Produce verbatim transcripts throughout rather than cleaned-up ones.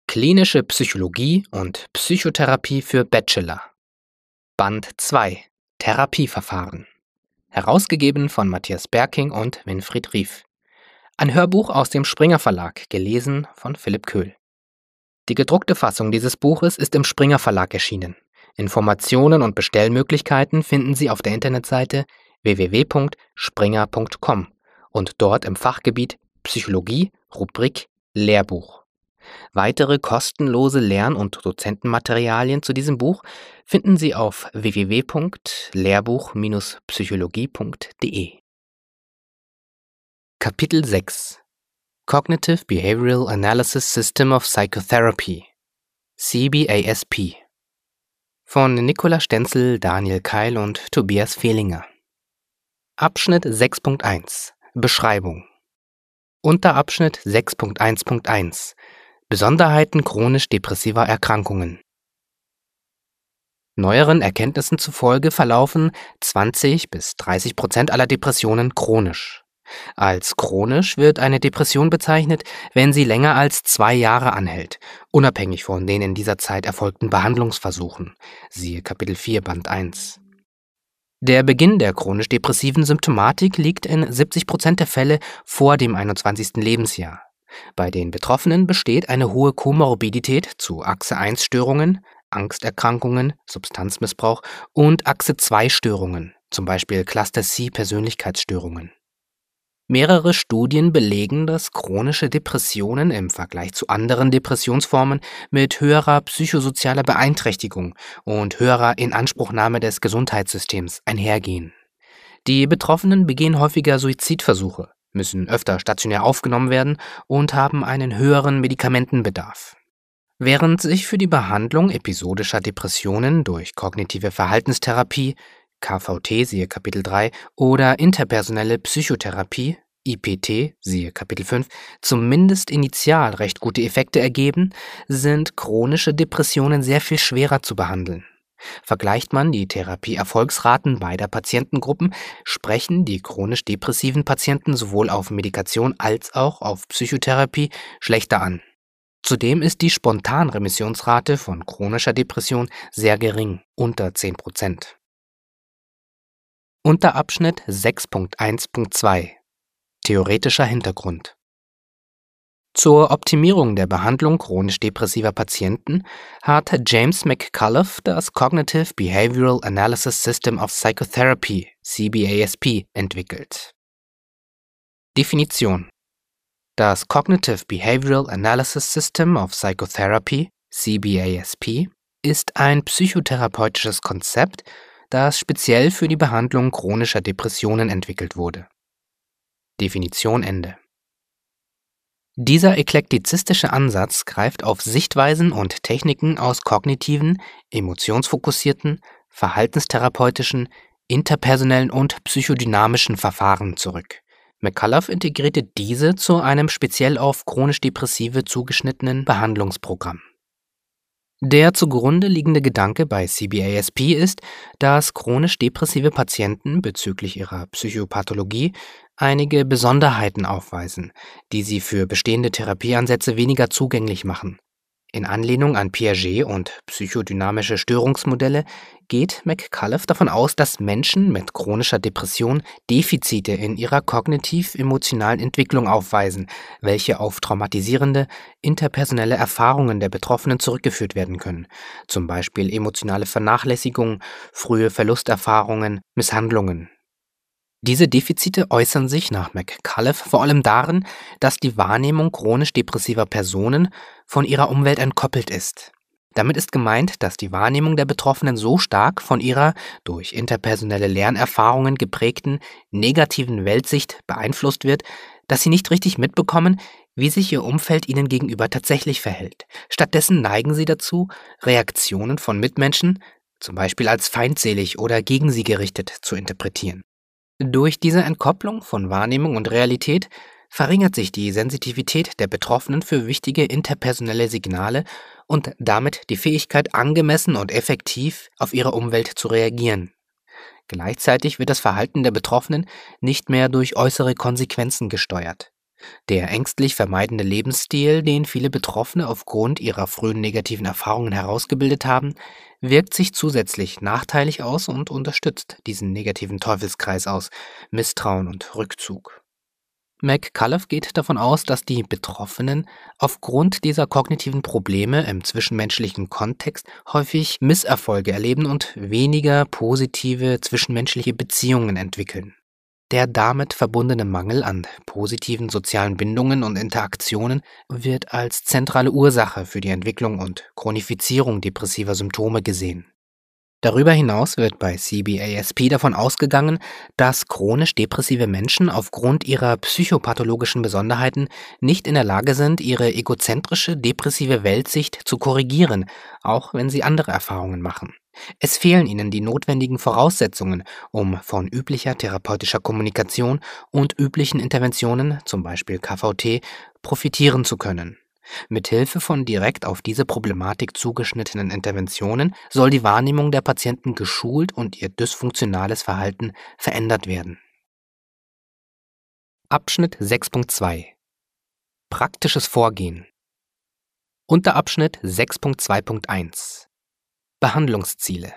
Klinische Psychologie und Psychotherapie für Bachelor. Band zwei. Therapieverfahren. Herausgegeben von Matthias Berking und Winfried Rief. Ein Hörbuch aus dem Springer Verlag, gelesen von Philipp Köhl. Die gedruckte Fassung dieses Buches ist im Springer Verlag erschienen. Informationen und Bestellmöglichkeiten finden Sie auf der Internetseite w w w punkt springer punkt com und dort im Fachgebiet Psychologie, Rubrik Lehrbuch. Weitere kostenlose Lern- und Dozentenmaterialien zu diesem Buch finden Sie auf w w w punkt lehrbuch Bindestrich psychologie punkt d e. Kapitel sechs. Cognitive Behavioral Analysis System of Psychotherapy, C B A S P, von Nicola Stenzel, Daniel Keil und Tobias Fehlinger. Abschnitt sechs Punkt eins. Beschreibung. Unterabschnitt sechs Punkt eins Punkt eins. Besonderheiten chronisch-depressiver Erkrankungen. Neueren Erkenntnissen zufolge verlaufen zwanzig bis dreißig Prozent aller Depressionen chronisch. Als chronisch wird eine Depression bezeichnet, wenn sie länger als zwei Jahre anhält, unabhängig von den in dieser Zeit erfolgten Behandlungsversuchen. Siehe Kapitel vier, Band eins. Der Beginn der chronisch-depressiven Symptomatik liegt in siebzig Prozent der Fälle vor dem einundzwanzigsten Lebensjahr. Bei den Betroffenen besteht eine hohe Komorbidität zu Achse eins Störungen, Angsterkrankungen, Substanzmissbrauch und Achse zwei Störungen, zum Beispiel Cluster C Persönlichkeitsstörungen. Mehrere Studien belegen, dass chronische Depressionen im Vergleich zu anderen Depressionsformen mit höherer psychosozialer Beeinträchtigung und höherer Inanspruchnahme des Gesundheitssystems einhergehen. Die Betroffenen begehen häufiger Suizidversuche, müssen öfter stationär aufgenommen werden und haben einen höheren Medikamentenbedarf. Während sich für die Behandlung episodischer Depressionen durch kognitive Verhaltenstherapie, K V T, siehe Kapitel drei, oder interpersonelle Psychotherapie, I P T, siehe Kapitel fünf, zumindest initial recht gute Effekte ergeben, sind chronische Depressionen sehr viel schwerer zu behandeln. Vergleicht man die Therapieerfolgsraten beider Patientengruppen, sprechen die chronisch depressiven Patienten sowohl auf Medikation als auch auf Psychotherapie schlechter an. Zudem ist die Spontanremissionsrate von chronischer Depression sehr gering, unter zehn Prozent. Unterabschnitt sechs Punkt eins Punkt zwei. Theoretischer Hintergrund. Zur Optimierung der Behandlung chronisch depressiver Patienten hat James McCullough das Cognitive Behavioral Analysis System of Psychotherapy, C B A S P, entwickelt. Definition. Das Cognitive Behavioral Analysis System of Psychotherapy, C B A S P, ist ein psychotherapeutisches Konzept, das speziell für die Behandlung chronischer Depressionen entwickelt wurde. Definition Ende. Dieser eklektizistische Ansatz greift auf Sichtweisen und Techniken aus kognitiven, emotionsfokussierten, verhaltenstherapeutischen, interpersonellen und psychodynamischen Verfahren zurück. McCullough integrierte diese zu einem speziell auf chronisch Depressive zugeschnittenen Behandlungsprogramm. Der zugrunde liegende Gedanke bei C B A S P ist, dass chronisch depressive Patienten bezüglich ihrer Psychopathologie einige Besonderheiten aufweisen, die sie für bestehende Therapieansätze weniger zugänglich machen. In Anlehnung an Piaget und psychodynamische Störungsmodelle geht McCullough davon aus, dass Menschen mit chronischer Depression Defizite in ihrer kognitiv-emotionalen Entwicklung aufweisen, welche auf traumatisierende, interpersonelle Erfahrungen der Betroffenen zurückgeführt werden können, zum Beispiel emotionale Vernachlässigung, frühe Verlusterfahrungen, Misshandlungen. Diese Defizite äußern sich nach McCullough vor allem darin, dass die Wahrnehmung chronisch depressiver Personen von ihrer Umwelt entkoppelt ist. Damit ist gemeint, dass die Wahrnehmung der Betroffenen so stark von ihrer durch interpersonelle Lernerfahrungen geprägten negativen Weltsicht beeinflusst wird, dass sie nicht richtig mitbekommen, wie sich ihr Umfeld ihnen gegenüber tatsächlich verhält. Stattdessen neigen sie dazu, Reaktionen von Mitmenschen, zum Beispiel als feindselig oder gegen sie gerichtet, zu interpretieren. Durch diese Entkopplung von Wahrnehmung und Realität verringert sich die Sensitivität der Betroffenen für wichtige interpersonelle Signale und damit die Fähigkeit, angemessen und effektiv auf ihre Umwelt zu reagieren. Gleichzeitig wird das Verhalten der Betroffenen nicht mehr durch äußere Konsequenzen gesteuert. Der ängstlich vermeidende Lebensstil, den viele Betroffene aufgrund ihrer frühen negativen Erfahrungen herausgebildet haben, wirkt sich zusätzlich nachteilig aus und unterstützt diesen negativen Teufelskreis aus Misstrauen und Rückzug. McCullough geht davon aus, dass die Betroffenen aufgrund dieser kognitiven Probleme im zwischenmenschlichen Kontext häufig Misserfolge erleben und weniger positive zwischenmenschliche Beziehungen entwickeln. Der damit verbundene Mangel an positiven sozialen Bindungen und Interaktionen wird als zentrale Ursache für die Entwicklung und Chronifizierung depressiver Symptome gesehen. Darüber hinaus wird bei C B A S P davon ausgegangen, dass chronisch depressive Menschen aufgrund ihrer psychopathologischen Besonderheiten nicht in der Lage sind, ihre egozentrische depressive Weltsicht zu korrigieren, auch wenn sie andere Erfahrungen machen. Es fehlen ihnen die notwendigen Voraussetzungen, um von üblicher therapeutischer Kommunikation und üblichen Interventionen, zum Beispiel K V T, profitieren zu können. Mithilfe von direkt auf diese Problematik zugeschnittenen Interventionen soll die Wahrnehmung der Patienten geschult und ihr dysfunktionales Verhalten verändert werden. Abschnitt sechs Punkt zwei Praktisches Vorgehen. Unterabschnitt sechs Punkt zwei Punkt eins Behandlungsziele.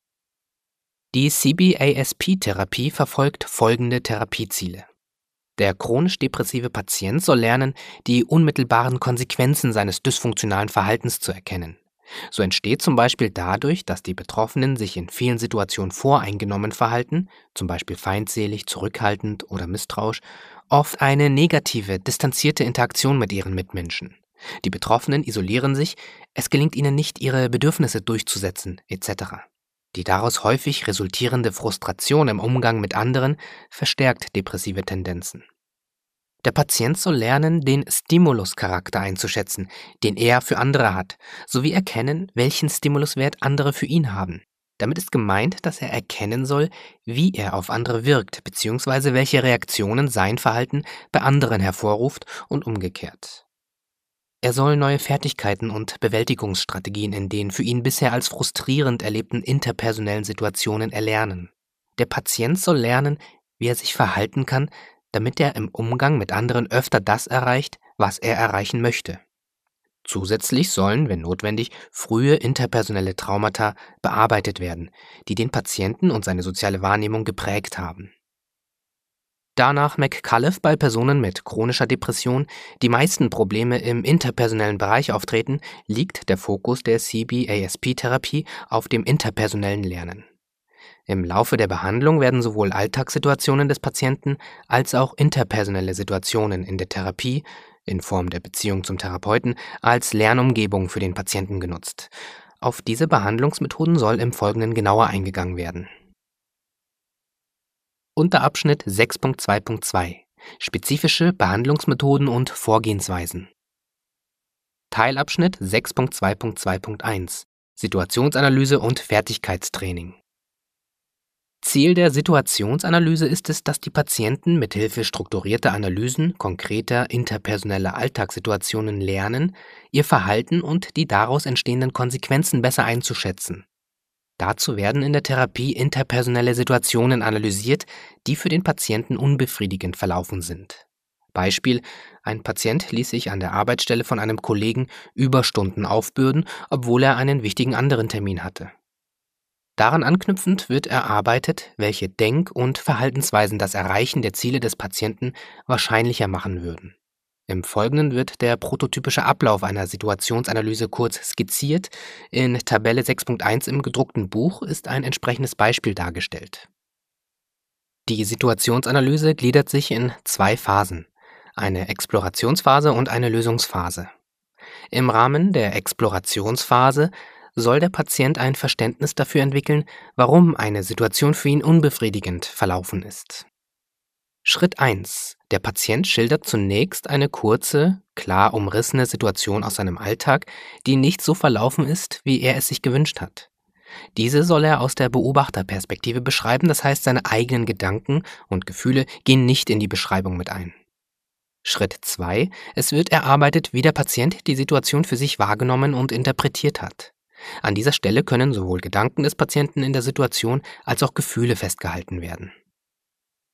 Die C B A S P-Therapie verfolgt folgende Therapieziele. Der chronisch depressive Patient soll lernen, die unmittelbaren Konsequenzen seines dysfunktionalen Verhaltens zu erkennen. So entsteht zum Beispiel dadurch, dass die Betroffenen sich in vielen Situationen voreingenommen verhalten, zum Beispiel feindselig, zurückhaltend oder misstrauisch, oft eine negative, distanzierte Interaktion mit ihren Mitmenschen. Die Betroffenen isolieren sich, es gelingt ihnen nicht, ihre Bedürfnisse durchzusetzen, et cetera. Die daraus häufig resultierende Frustration im Umgang mit anderen verstärkt depressive Tendenzen. Der Patient soll lernen, den Stimuluscharakter einzuschätzen, den er für andere hat, sowie erkennen, welchen Stimuluswert andere für ihn haben. Damit ist gemeint, dass er erkennen soll, wie er auf andere wirkt, bzw. welche Reaktionen sein Verhalten bei anderen hervorruft und umgekehrt. Er soll neue Fertigkeiten und Bewältigungsstrategien in den für ihn bisher als frustrierend erlebten interpersonellen Situationen erlernen. Der Patient soll lernen, wie er sich verhalten kann, damit er im Umgang mit anderen öfter das erreicht, was er erreichen möchte. Zusätzlich sollen, wenn notwendig, frühe interpersonelle Traumata bearbeitet werden, die den Patienten und seine soziale Wahrnehmung geprägt haben. Da nach McCullough bei Personen mit chronischer Depression die meisten Probleme im interpersonellen Bereich auftreten, liegt der Fokus der C B A S P-Therapie auf dem interpersonellen Lernen. Im Laufe der Behandlung werden sowohl Alltagssituationen des Patienten als auch interpersonelle Situationen in der Therapie, in Form der Beziehung zum Therapeuten, als Lernumgebung für den Patienten genutzt. Auf diese Behandlungsmethoden soll im Folgenden genauer eingegangen werden. Unterabschnitt sechs Punkt zwei Punkt zwei Spezifische Behandlungsmethoden und Vorgehensweisen. Teilabschnitt sechs Punkt zwei Punkt zwei Punkt eins Situationsanalyse und Fertigkeitstraining. Ziel der Situationsanalyse ist es, dass die Patienten mithilfe strukturierter Analysen konkreter interpersoneller Alltagssituationen lernen, ihr Verhalten und die daraus entstehenden Konsequenzen besser einzuschätzen. Dazu werden in der Therapie interpersonelle Situationen analysiert, die für den Patienten unbefriedigend verlaufen sind. Beispiel: Ein Patient ließ sich an der Arbeitsstelle von einem Kollegen Überstunden aufbürden, obwohl er einen wichtigen anderen Termin hatte. Daran anknüpfend wird erarbeitet, welche Denk- und Verhaltensweisen das Erreichen der Ziele des Patienten wahrscheinlicher machen würden. Im Folgenden wird der prototypische Ablauf einer Situationsanalyse kurz skizziert. In Tabelle sechs Punkt eins im gedruckten Buch ist ein entsprechendes Beispiel dargestellt. Die Situationsanalyse gliedert sich in zwei Phasen: eine Explorationsphase und eine Lösungsphase. Im Rahmen der Explorationsphase soll der Patient ein Verständnis dafür entwickeln, warum eine Situation für ihn unbefriedigend verlaufen ist. Schritt eins. Der Patient schildert zunächst eine kurze, klar umrissene Situation aus seinem Alltag, die nicht so verlaufen ist, wie er es sich gewünscht hat. Diese soll er aus der Beobachterperspektive beschreiben, das heißt, seine eigenen Gedanken und Gefühle gehen nicht in die Beschreibung mit ein. Schritt zwei. Es wird erarbeitet, wie der Patient die Situation für sich wahrgenommen und interpretiert hat. An dieser Stelle können sowohl Gedanken des Patienten in der Situation als auch Gefühle festgehalten werden.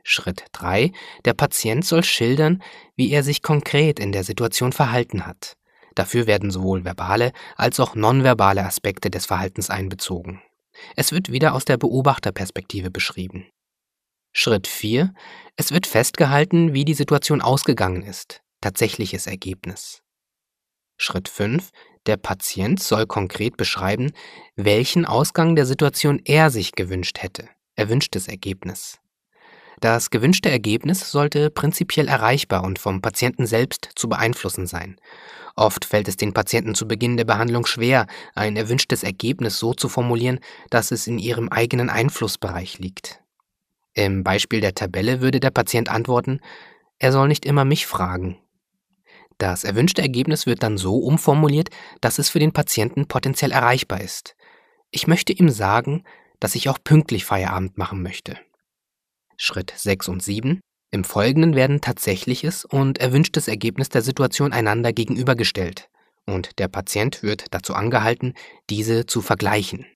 Schritt drei: Der Patient soll schildern, wie er sich konkret in der Situation verhalten hat. Dafür werden sowohl verbale als auch nonverbale Aspekte des Verhaltens einbezogen. Es wird wieder aus der Beobachterperspektive beschrieben. Schritt vier: Es wird festgehalten, wie die Situation ausgegangen ist. Tatsächliches Ergebnis. Schritt fünf: Der Patient soll konkret beschreiben, welchen Ausgang der Situation er sich gewünscht hätte. Erwünschtes Ergebnis. Das gewünschte Ergebnis sollte prinzipiell erreichbar und vom Patienten selbst zu beeinflussen sein. Oft fällt es den Patienten zu Beginn der Behandlung schwer, ein erwünschtes Ergebnis so zu formulieren, dass es in ihrem eigenen Einflussbereich liegt. Im Beispiel der Tabelle würde der Patient antworten: Er soll nicht immer mich fragen. Das erwünschte Ergebnis wird dann so umformuliert, dass es für den Patienten potenziell erreichbar ist. Ich möchte ihm sagen, dass ich auch pünktlich Feierabend machen möchte. Schritt sechs und sieben: Im Folgenden werden tatsächliches und erwünschtes Ergebnis der Situation einander gegenübergestellt und der Patient wird dazu angehalten, diese zu vergleichen.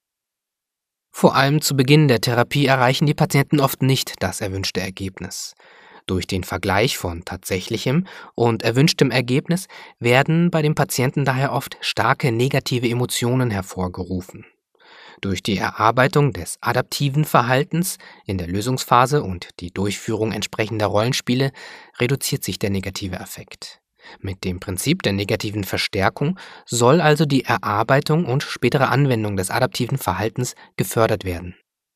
Vor allem zu Beginn der Therapie erreichen die Patienten oft nicht das erwünschte Ergebnis. Durch den Vergleich von tatsächlichem und erwünschtem Ergebnis werden bei dem Patienten daher oft starke negative Emotionen hervorgerufen. Durch die Erarbeitung des adaptiven Verhaltens in der Lösungsphase und die Durchführung entsprechender Rollenspiele reduziert sich der negative Effekt. Mit dem Prinzip der negativen Verstärkung soll also die Erarbeitung und spätere Anwendung des adaptiven Verhaltens gefördert werden.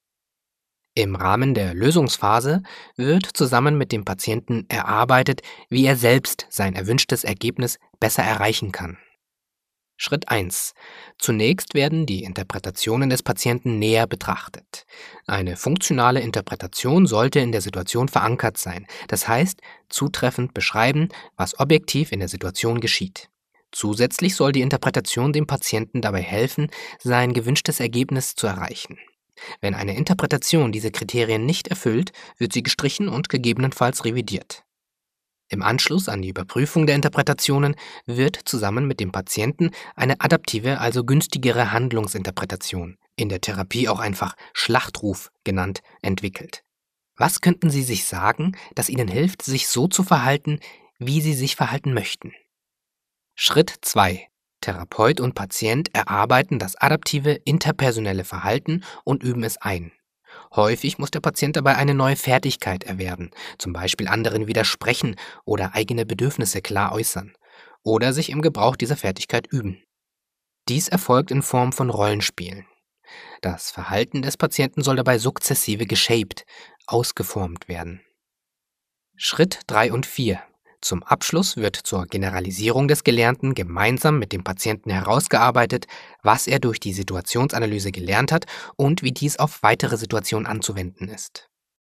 Im Rahmen der Lösungsphase wird zusammen mit dem Patienten erarbeitet, wie er selbst sein erwünschtes Ergebnis besser erreichen kann. Schritt eins: Zunächst werden die Interpretationen des Patienten näher betrachtet. Eine funktionale Interpretation sollte in der Situation verankert sein, das heißt, zutreffend beschreiben, was objektiv in der Situation geschieht. Zusätzlich soll die Interpretation dem Patienten dabei helfen, sein gewünschtes Ergebnis zu erreichen. Wenn eine Interpretation diese Kriterien nicht erfüllt, wird sie gestrichen und gegebenenfalls revidiert. Im Anschluss an die Überprüfung der Interpretationen wird zusammen mit dem Patienten eine adaptive, also günstigere Handlungsinterpretation, in der Therapie auch einfach Schlachtruf genannt, entwickelt. Was könnten Sie sich sagen, das Ihnen hilft, sich so zu verhalten, wie Sie sich verhalten möchten? Schritt zwei: Therapeut und Patient erarbeiten das adaptive interpersonelle Verhalten und üben es ein. Häufig muss der Patient dabei eine neue Fertigkeit erwerben, zum Beispiel anderen widersprechen oder eigene Bedürfnisse klar äußern, oder sich im Gebrauch dieser Fertigkeit üben. Dies erfolgt in Form von Rollenspielen. Das Verhalten des Patienten soll dabei sukzessive geshaped, ausgeformt werden. Schritt drei und vier: Zum Abschluss wird zur Generalisierung des Gelernten gemeinsam mit dem Patienten herausgearbeitet, was er durch die Situationsanalyse gelernt hat und wie dies auf weitere Situationen anzuwenden ist.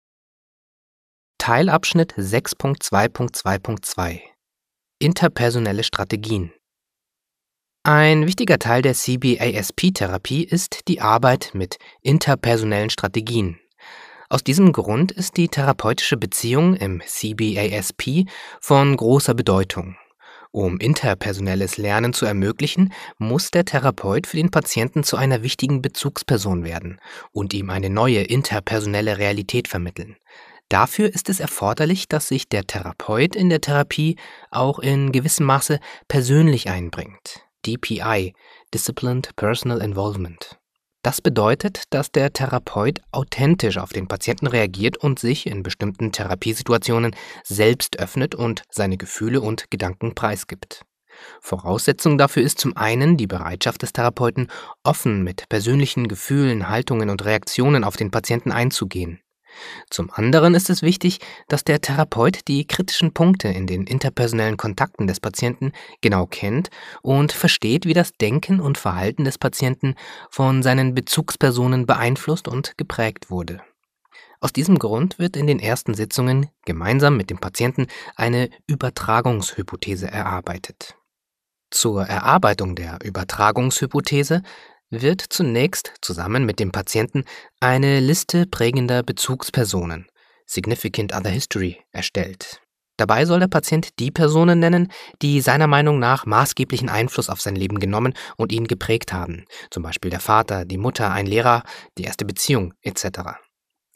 Teilabschnitt sechs Punkt zwei Punkt zwei Punkt zwei: Interpersonelle Strategien. Ein wichtiger Teil der C B A S P-Therapie ist die Arbeit mit interpersonellen Strategien. Aus diesem Grund ist die therapeutische Beziehung im C B A S P von großer Bedeutung. Um interpersonelles Lernen zu ermöglichen, muss der Therapeut für den Patienten zu einer wichtigen Bezugsperson werden und ihm eine neue interpersonelle Realität vermitteln. Dafür ist es erforderlich, dass sich der Therapeut in der Therapie auch in gewissem Maße persönlich einbringt. D P I, Disciplined Personal Involvement. Das bedeutet, dass der Therapeut authentisch auf den Patienten reagiert und sich in bestimmten Therapiesituationen selbst öffnet und seine Gefühle und Gedanken preisgibt. Voraussetzung dafür ist zum einen die Bereitschaft des Therapeuten, offen mit persönlichen Gefühlen, Haltungen und Reaktionen auf den Patienten einzugehen. Zum anderen ist es wichtig, dass der Therapeut die kritischen Punkte in den interpersonellen Kontakten des Patienten genau kennt und versteht, wie das Denken und Verhalten des Patienten von seinen Bezugspersonen beeinflusst und geprägt wurde. Aus diesem Grund wird in den ersten Sitzungen gemeinsam mit dem Patienten eine Übertragungshypothese erarbeitet. Zur Erarbeitung der Übertragungshypothese wird zunächst zusammen mit dem Patienten eine Liste prägender Bezugspersonen, Significant Other History, erstellt. Dabei soll der Patient die Personen nennen, die seiner Meinung nach maßgeblichen Einfluss auf sein Leben genommen und ihn geprägt haben, zum Beispiel der Vater, die Mutter, ein Lehrer, die erste Beziehung et cetera.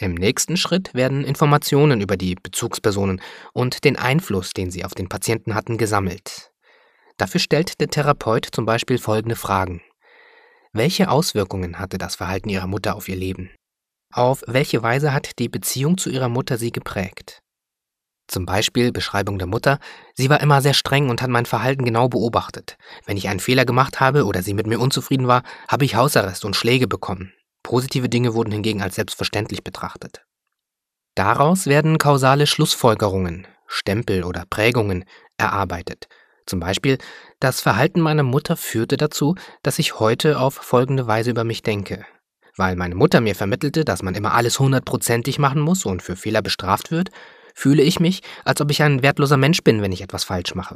Im nächsten Schritt werden Informationen über die Bezugspersonen und den Einfluss, den sie auf den Patienten hatten, gesammelt. Dafür stellt der Therapeut zum Beispiel folgende Fragen. Welche Auswirkungen hatte das Verhalten Ihrer Mutter auf Ihr Leben? Auf welche Weise hat die Beziehung zu Ihrer Mutter Sie geprägt? Zum Beispiel Beschreibung der Mutter: Sie war immer sehr streng und hat mein Verhalten genau beobachtet. Wenn ich einen Fehler gemacht habe oder sie mit mir unzufrieden war, habe ich Hausarrest und Schläge bekommen. Positive Dinge wurden hingegen als selbstverständlich betrachtet. Daraus werden kausale Schlussfolgerungen, Stempel oder Prägungen erarbeitet. Zum Beispiel: Das Verhalten meiner Mutter führte dazu, dass ich heute auf folgende Weise über mich denke. Weil meine Mutter mir vermittelte, dass man immer alles hundertprozentig machen muss und für Fehler bestraft wird, fühle ich mich, als ob ich ein wertloser Mensch bin, wenn ich etwas falsch mache.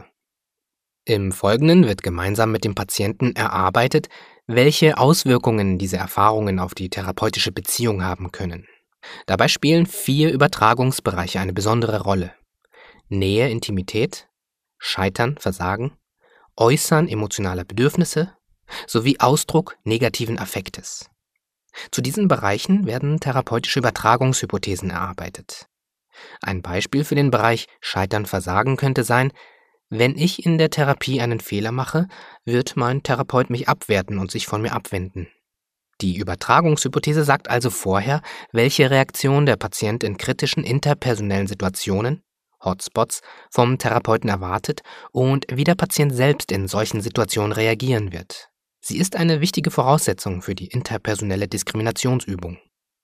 Im Folgenden wird gemeinsam mit dem Patienten erarbeitet, welche Auswirkungen diese Erfahrungen auf die therapeutische Beziehung haben können. Dabei spielen vier Übertragungsbereiche eine besondere Rolle: Nähe, Intimität, Scheitern, Versagen, Äußern emotionaler Bedürfnisse sowie Ausdruck negativen Affektes. Zu diesen Bereichen werden therapeutische Übertragungshypothesen erarbeitet. Ein Beispiel für den Bereich Scheitern, Versagen könnte sein: Wenn ich in der Therapie einen Fehler mache, wird mein Therapeut mich abwerten und sich von mir abwenden. Die Übertragungshypothese sagt also vorher, welche Reaktion der Patient in kritischen interpersonellen Situationen, Hotspots, vom Therapeuten erwartet und wie der Patient selbst in solchen Situationen reagieren wird. Sie ist eine wichtige Voraussetzung für die interpersonelle Diskriminationsübung.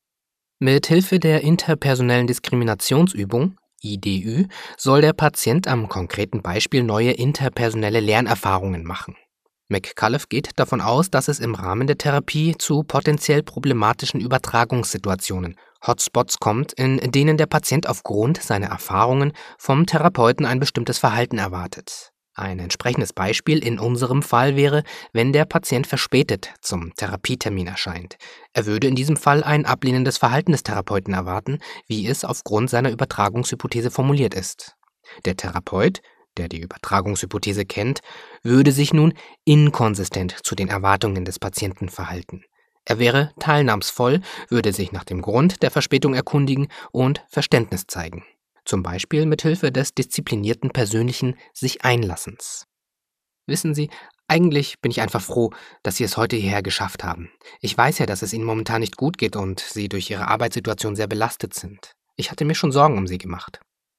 Mit Hilfe der interpersonellen Diskriminationsübung, I D Ü, soll der Patient am konkreten Beispiel neue interpersonelle Lernerfahrungen machen. McCullough geht davon aus, dass es im Rahmen der Therapie zu potenziell problematischen Übertragungssituationen, Hotspots, kommt, in denen der Patient aufgrund seiner Erfahrungen vom Therapeuten ein bestimmtes Verhalten erwartet. Ein entsprechendes Beispiel in unserem Fall wäre, wenn der Patient verspätet zum Therapietermin erscheint. Er würde in diesem Fall ein ablehnendes Verhalten des Therapeuten erwarten, wie es aufgrund seiner Übertragungshypothese formuliert ist. Der Therapeut, der die Übertragungshypothese kennt, würde sich nun inkonsistent zu den Erwartungen des Patienten verhalten. Er wäre teilnahmsvoll, würde sich nach dem Grund der Verspätung erkundigen und Verständnis zeigen. Zum Beispiel mit Hilfe des disziplinierten persönlichen Sich-Einlassens. Wissen Sie, eigentlich bin ich einfach froh, dass Sie es heute hierher geschafft haben. Ich weiß ja, dass es Ihnen momentan nicht gut geht und Sie durch Ihre Arbeitssituation sehr belastet sind. Ich hatte mir schon Sorgen um Sie gemacht.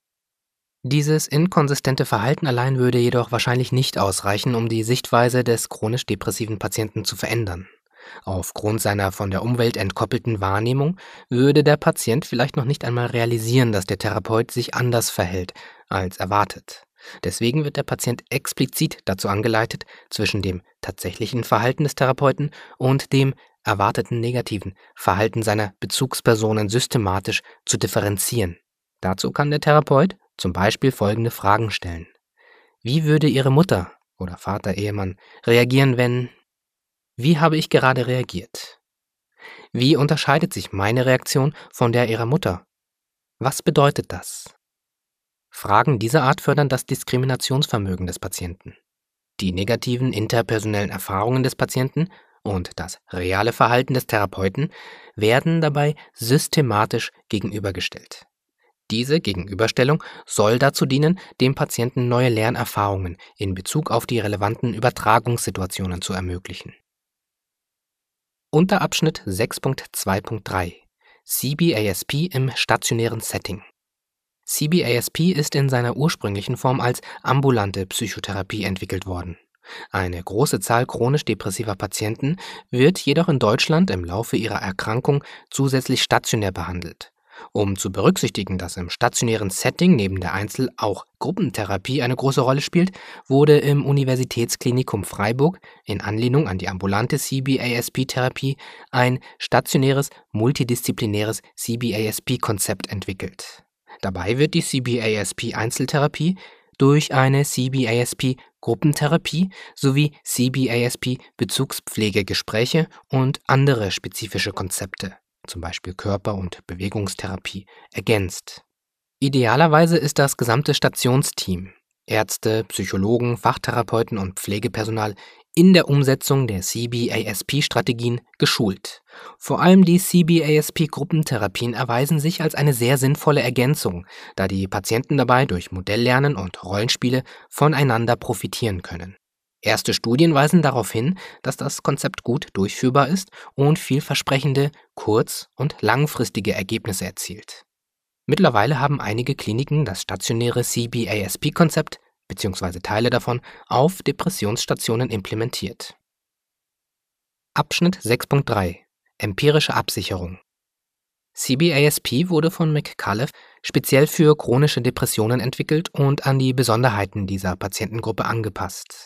Dieses inkonsistente Verhalten allein würde jedoch wahrscheinlich nicht ausreichen, um die Sichtweise des chronisch depressiven Patienten zu verändern. Aufgrund seiner von der Umwelt entkoppelten Wahrnehmung würde der Patient vielleicht noch nicht einmal realisieren, dass der Therapeut sich anders verhält als erwartet. Deswegen wird der Patient explizit dazu angeleitet, zwischen dem tatsächlichen Verhalten des Therapeuten und dem erwarteten negativen Verhalten seiner Bezugspersonen systematisch zu differenzieren. Dazu kann der Therapeut zum Beispiel folgende Fragen stellen: Wie würde Ihre Mutter oder Vater, Ehemann reagieren, wenn... Wie habe ich gerade reagiert? Wie unterscheidet sich meine Reaktion von der Ihrer Mutter? Was bedeutet das? Fragen dieser Art fördern das Diskriminationsvermögen des Patienten. Die negativen interpersonellen Erfahrungen des Patienten und das reale Verhalten des Therapeuten werden dabei systematisch gegenübergestellt. Diese Gegenüberstellung soll dazu dienen, dem Patienten neue Lernerfahrungen in Bezug auf die relevanten Übertragungssituationen zu ermöglichen. Unterabschnitt sechs Punkt zwei Punkt drei C B A S P im stationären Setting. C B A S P ist in seiner ursprünglichen Form als ambulante Psychotherapie entwickelt worden. Eine große Zahl chronisch depressiver Patienten wird jedoch in Deutschland im Laufe ihrer Erkrankung zusätzlich stationär behandelt. Um zu berücksichtigen, dass im stationären Setting neben der Einzel- auch Gruppentherapie eine große Rolle spielt, wurde im Universitätsklinikum Freiburg in Anlehnung an die ambulante C B A S P-Therapie ein stationäres, multidisziplinäres C B A S P-Konzept entwickelt. Dabei wird die C B A S P-Einzeltherapie durch eine C B A S P-Gruppentherapie sowie C B A S P-Bezugspflegegespräche und andere spezifische Konzepte, zum Beispiel Körper- und Bewegungstherapie, ergänzt. Idealerweise ist das gesamte Stationsteam, Ärzte, Psychologen, Fachtherapeuten und Pflegepersonal, in der Umsetzung der C B A S P-Strategien geschult. Vor allem die C B A S P-Gruppentherapien erweisen sich als eine sehr sinnvolle Ergänzung, da die Patienten dabei durch Modelllernen und Rollenspiele voneinander profitieren können. Erste Studien weisen darauf hin, dass das Konzept gut durchführbar ist und vielversprechende kurz- und langfristige Ergebnisse erzielt. Mittlerweile haben einige Kliniken das stationäre C B A S P-Konzept bzw. Teile davon auf Depressionsstationen implementiert. Abschnitt sechs Punkt drei Empirische Absicherung. C B A S P wurde von McCullough speziell für chronische Depressionen entwickelt und an die Besonderheiten dieser Patientengruppe angepasst.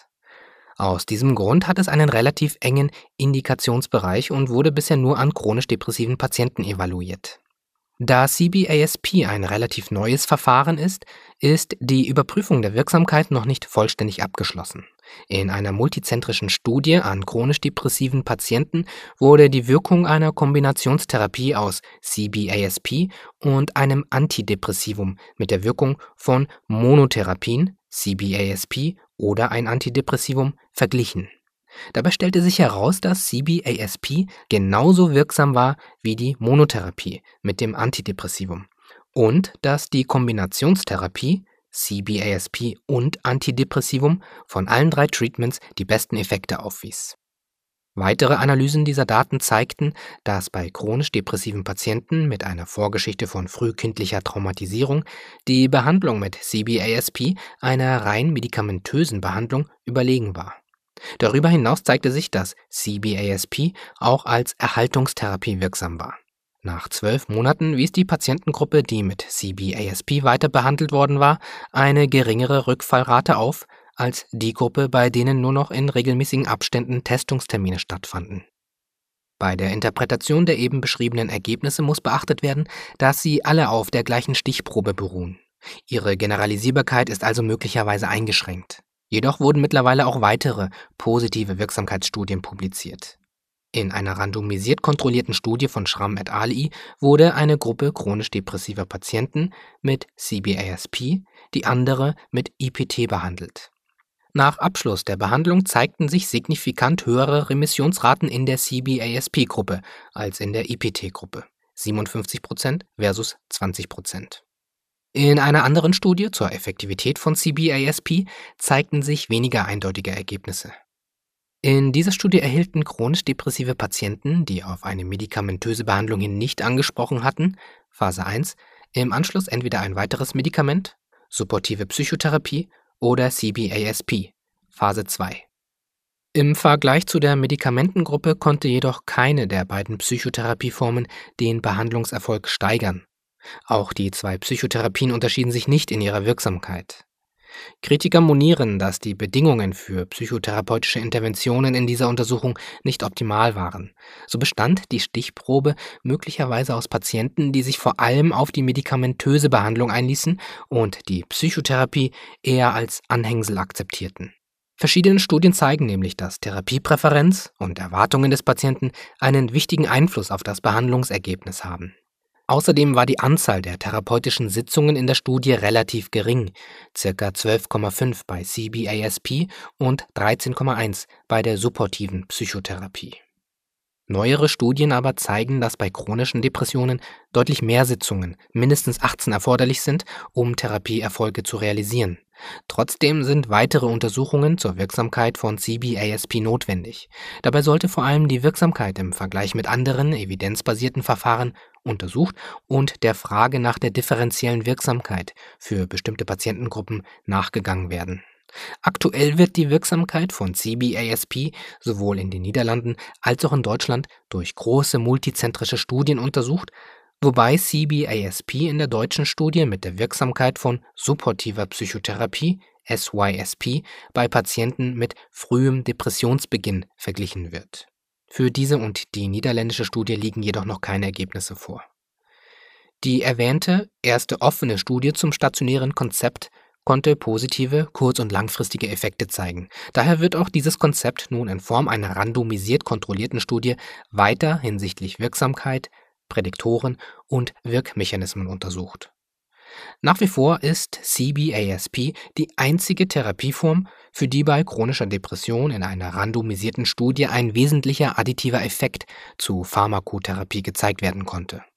Aus diesem Grund hat es einen relativ engen Indikationsbereich und wurde bisher nur an chronisch depressiven Patienten evaluiert. Da C B A S P ein relativ neues Verfahren ist, ist die Überprüfung der Wirksamkeit noch nicht vollständig abgeschlossen. In einer multizentrischen Studie an chronisch depressiven Patienten wurde die Wirkung einer Kombinationstherapie aus C B A S P und einem Antidepressivum mit der Wirkung von Monotherapien, C B A S P oder ein Antidepressivum verglichen. Dabei stellte sich heraus, dass C B A S P genauso wirksam war wie die Monotherapie mit dem Antidepressivum und dass die Kombinationstherapie C B A S P und Antidepressivum von allen drei Treatments die besten Effekte aufwies. Weitere Analysen dieser Daten zeigten, dass bei chronisch depressiven Patienten mit einer Vorgeschichte von frühkindlicher Traumatisierung die Behandlung mit C B A S P einer rein medikamentösen Behandlung überlegen war. Darüber hinaus zeigte sich, dass C B A S P auch als Erhaltungstherapie wirksam war. Nach zwölf Monaten wies die Patientengruppe, die mit C B A S P weiter behandelt worden war, eine geringere Rückfallrate auf als die Gruppe, bei denen nur noch in regelmäßigen Abständen Testungstermine stattfanden. Bei der Interpretation der eben beschriebenen Ergebnisse muss beachtet werden, dass sie alle auf der gleichen Stichprobe beruhen. Ihre Generalisierbarkeit ist also möglicherweise eingeschränkt. Jedoch wurden mittlerweile auch weitere positive Wirksamkeitsstudien publiziert. In einer randomisiert kontrollierten Studie von Schramm et al. Wurde eine Gruppe chronisch depressiver Patienten mit C B A S P, die andere mit I P T behandelt. Nach Abschluss der Behandlung zeigten sich signifikant höhere Remissionsraten in der C B A S P-Gruppe als in der I P T-Gruppe, siebenundfünfzig Prozent versus zwanzig Prozent. In einer anderen Studie zur Effektivität von C B A S P zeigten sich weniger eindeutige Ergebnisse. In dieser Studie erhielten chronisch depressive Patienten, die auf eine medikamentöse Behandlung hin nicht angesprochen hatten, Phase eins, im Anschluss entweder ein weiteres Medikament, supportive Psychotherapie oder C B A S P, Phase zwei. Im Vergleich zu der Medikamentengruppe konnte jedoch keine der beiden Psychotherapieformen den Behandlungserfolg steigern. Auch die zwei Psychotherapien unterschieden sich nicht in ihrer Wirksamkeit. Kritiker monieren, dass die Bedingungen für psychotherapeutische Interventionen in dieser Untersuchung nicht optimal waren. So bestand die Stichprobe möglicherweise aus Patienten, die sich vor allem auf die medikamentöse Behandlung einließen und die Psychotherapie eher als Anhängsel akzeptierten. Verschiedene Studien zeigen nämlich, dass Therapiepräferenz und Erwartungen des Patienten einen wichtigen Einfluss auf das Behandlungsergebnis haben. Außerdem war die Anzahl der therapeutischen Sitzungen in der Studie relativ gering, ca. zwölf Komma fünf bei C B A S P und dreizehn Komma eins bei der supportiven Psychotherapie. Neuere Studien aber zeigen, dass bei chronischen Depressionen deutlich mehr Sitzungen, mindestens achtzehn, erforderlich sind, um Therapieerfolge zu realisieren. Trotzdem sind weitere Untersuchungen zur Wirksamkeit von C B A S P notwendig. Dabei sollte vor allem die Wirksamkeit im Vergleich mit anderen evidenzbasierten Verfahren untersucht und der Frage nach der differenziellen Wirksamkeit für bestimmte Patientengruppen nachgegangen werden. Aktuell wird die Wirksamkeit von C B A S P sowohl in den Niederlanden als auch in Deutschland durch große multizentrische Studien untersucht, wobei C B A S P in der deutschen Studie mit der Wirksamkeit von supportiver Psychotherapie S Y S P bei Patienten mit frühem Depressionsbeginn verglichen wird. Für diese und die niederländische Studie liegen jedoch noch keine Ergebnisse vor. Die erwähnte erste offene Studie zum stationären Konzept konnte positive kurz- und langfristige Effekte zeigen. Daher wird auch dieses Konzept nun in Form einer randomisiert kontrollierten Studie weiter hinsichtlich Wirksamkeit, Prädiktoren und Wirkmechanismen untersucht. Nach wie vor ist C B A S P die einzige Therapieform, für die bei chronischer Depression in einer randomisierten Studie ein wesentlicher additiver Effekt zu Pharmakotherapie gezeigt werden konnte.